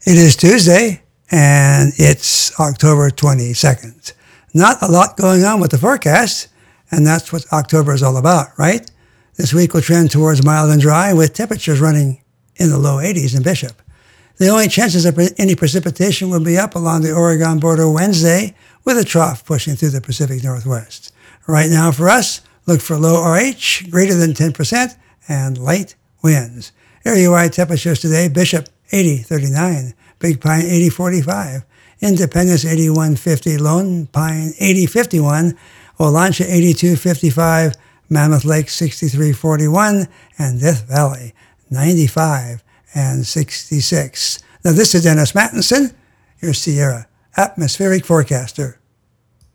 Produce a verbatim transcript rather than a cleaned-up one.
It is Tuesday, and it's October twenty-second. Not a lot going on with the forecast, and that's what October is all about, right? This week will trend towards mild and dry, with temperatures running in the low eighties in Bishop. The only chances of any precipitation will be up along the Oregon border Wednesday, with a trough pushing through the Pacific Northwest. Right now for us, look for low R H, greater than ten percent, and light winds. Area-wide temperatures today: Bishop eighty thirty-nine, Big Pine eighty forty-five, Independence eighty-one fifty, Lone Pine eighty fifty-one, Olancha eighty-two fifty-five, Mammoth Lake sixty-three forty-one, and Death Valley ninety-five and sixty-six. Now this is Dennis Mattinson, your Sierra Atmospheric Forecaster.